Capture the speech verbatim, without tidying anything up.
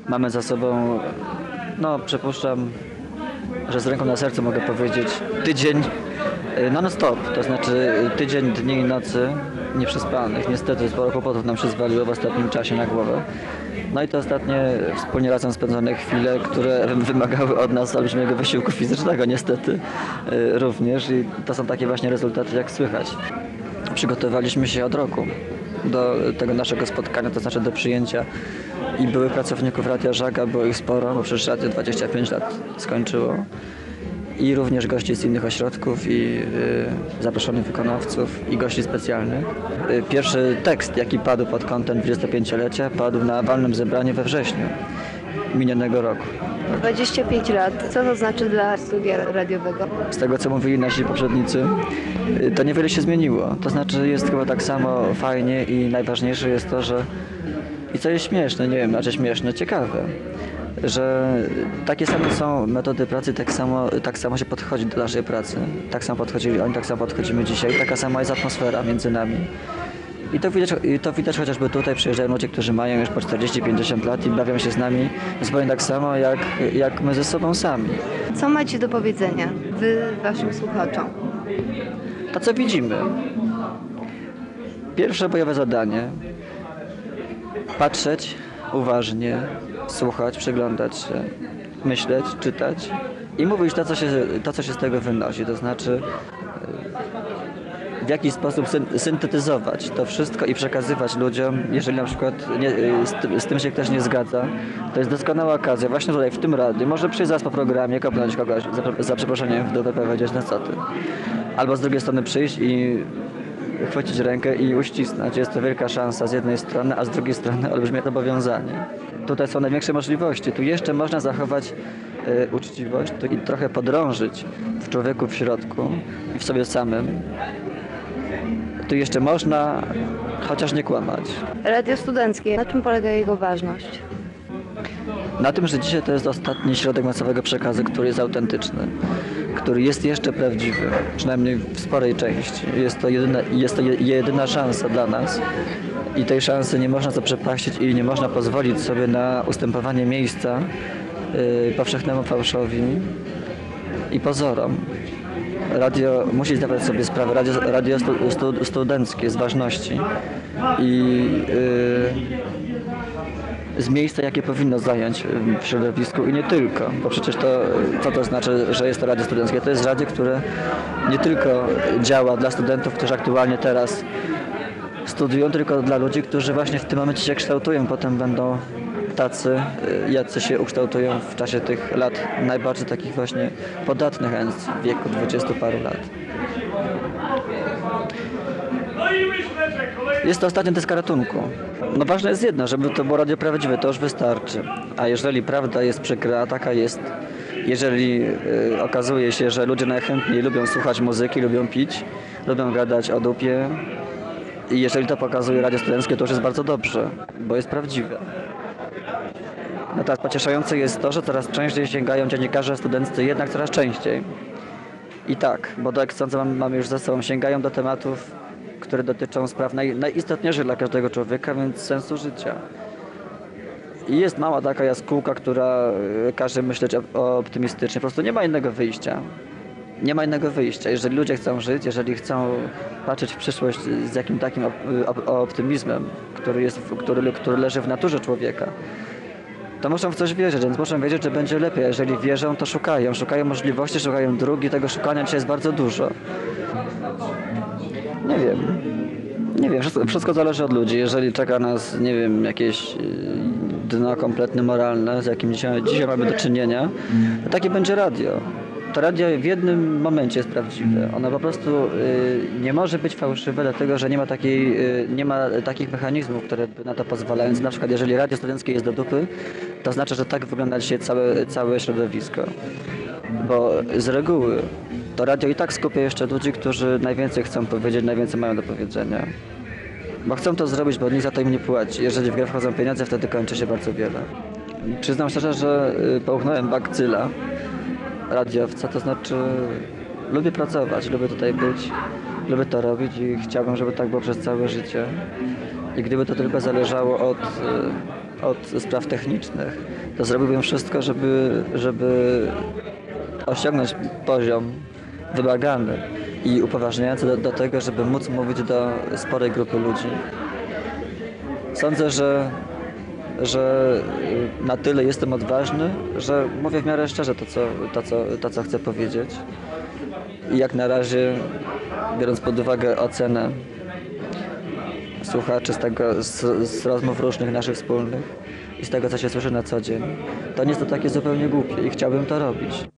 Mamy za sobą, no przypuszczam, że z ręką na sercu mogę powiedzieć, tydzień non-stop, to znaczy tydzień dni i nocy nieprzespanych. Niestety sporo kłopotów nam się zwaliło w ostatnim czasie na głowę. No i te ostatnie wspólnie razem spędzone chwile, które wymagały od nas olbrzymiego wysiłku fizycznego niestety również i to są takie właśnie rezultaty, jak słychać. Przygotowaliśmy się od roku do tego naszego spotkania, to znaczy do przyjęcia i byłych pracowników Radia Żaga, było ich sporo, bo przecież Radio dwadzieścia pięć lat skończyło. I również gości z innych ośrodków i y, zaproszonych wykonawców i gości specjalnych. Y, pierwszy tekst, jaki padł pod kątem dwudziestopięciolecia, padł na walnym zebraniu we wrześniu minionego roku. dwadzieścia pięć lat. Co to znaczy dla studia radiowego? Z tego, co mówili nasi poprzednicy, y, to niewiele się zmieniło. To znaczy jest chyba tak samo fajnie i najważniejsze jest to, że i co jest śmieszne, nie wiem, znaczy śmieszne, ciekawe, że takie same są metody pracy, tak samo, tak samo się podchodzi do naszej pracy. Tak samo podchodzili oni, tak samo podchodzimy dzisiaj. Taka sama jest atmosfera między nami. I to widać, i to widać chociażby tutaj przyjeżdżają ludzie, którzy mają już po czterdzieści pięćdziesiąt lat i bawią się z nami zupełnie tak samo, jak, jak my ze sobą sami. Co macie do powiedzenia wy waszym słuchaczom? To co widzimy? Pierwsze bojowe zadanie. Patrzeć uważnie, słuchać, przyglądać się, myśleć, czytać i mówić to, co się, to, co się z tego wynosi. To znaczy w jakiś sposób syn syntetyzować to wszystko i przekazywać ludziom, jeżeli na przykład nie, z, z tym się ktoś nie zgadza. To jest doskonała okazja, właśnie tutaj w tym radiu. Może przyjść zaraz po programie, kopnąć kogoś za, za przeproszeniem w dupę, powiedzieć na co ty. Albo z drugiej strony przyjść i chwycić rękę i uścisnąć. Jest to wielka szansa z jednej strony, a z drugiej strony olbrzymie zobowiązanie. Tutaj są największe możliwości. Tu jeszcze można zachować y, uczciwość tu i trochę podrążyć w człowieku w środku i w sobie samym. Tu jeszcze można, chociaż nie kłamać. Radio studenckie. Na czym polega jego ważność? Na tym, że dzisiaj to jest ostatni środek masowego przekazu, który jest autentyczny, który jest jeszcze prawdziwy, przynajmniej w sporej części. Jest to jedyna, jest to jedyna szansa dla nas i tej szansy nie można zaprzepaścić i nie można pozwolić sobie na ustępowanie miejsca yy, powszechnemu fałszowi i pozorom. Radio musi zdawać sobie sprawę, radio, radio stu, stu, studenckie z ważności i yy, z miejsca, jakie powinno zająć w środowisku i nie tylko, bo przecież to, co to znaczy, że jest to radio studenckie? To jest radio, które nie tylko działa dla studentów, którzy aktualnie teraz studiują, tylko dla ludzi, którzy właśnie w tym momencie się kształtują, potem będą tacy, jacy się ukształtują w czasie tych lat najbardziej takich właśnie podatnych, a więc w wieku dwudziestu paru lat. Jest to ostatnia deska ratunku. No ważne jest jedno, żeby to było radio prawdziwe, to już wystarczy. A jeżeli prawda jest przykra, a taka jest, jeżeli y, okazuje się, że ludzie najchętniej lubią słuchać muzyki, lubią pić, lubią gadać o dupie i jeżeli to pokazuje radio studenckie, to już jest bardzo dobrze, bo jest prawdziwe. No teraz pocieszające jest to, że coraz częściej sięgają dziennikarze studenccy, jednak coraz częściej. I tak, bo do jak sądzę mam, mamy już za sobą, sięgają do tematów, które dotyczą spraw naj, najistotniejszych dla każdego człowieka, więc sensu życia. I jest mała taka jaskółka, która każe myśleć optymistycznie. Po prostu nie ma innego wyjścia. Nie ma innego wyjścia. Jeżeli ludzie chcą żyć, jeżeli chcą patrzeć w przyszłość z jakim takim optymizmem, który, jest, który, który leży w naturze człowieka, to muszą w coś wierzyć, więc muszą wiedzieć, że będzie lepiej. Jeżeli wierzą, to szukają. Szukają możliwości, szukają dróg i tego szukania dzisiaj jest bardzo dużo. Nie wiem. Nie wiem, wszystko, wszystko zależy od ludzi. Jeżeli czeka nas, nie wiem, jakieś dno kompletnie moralne, z jakim dzisiaj, dzisiaj mamy do czynienia, to takie będzie radio. To radio w jednym momencie jest prawdziwe. Ono po prostu y, nie może być fałszywe, dlatego że nie ma, takiej, y, nie ma takich mechanizmów, które na to pozwalają. Na przykład jeżeli radio studenckie jest do dupy, to znaczy, że tak wygląda dzisiaj całe, całe środowisko. Bo z reguły to radio i tak skupia jeszcze ludzi, którzy najwięcej chcą powiedzieć, najwięcej mają do powiedzenia. Bo chcą to zrobić, bo nikt za to im nie płaci. Jeżeli w grę wchodzą pieniądze, wtedy kończy się bardzo wiele. Przyznam szczerze, że połknąłem bakcyla radiowca, to znaczy lubię pracować, lubię tutaj być, lubię to robić i chciałbym, żeby tak było przez całe życie. I gdyby to tylko zależało od od spraw technicznych, to zrobiłbym wszystko, żeby, żeby osiągnąć poziom wymagany i upoważniający do, do tego, żeby móc mówić do sporej grupy ludzi. Sądzę, że, że na tyle jestem odważny, że mówię w miarę szczerze to, co, to, co, to, co chcę powiedzieć. I jak na razie, biorąc pod uwagę ocenę słuchaczy z, tego, z, z rozmów różnych naszych wspólnych i z tego, co się słyszy na co dzień, to nie jest to takie zupełnie głupie i chciałbym to robić.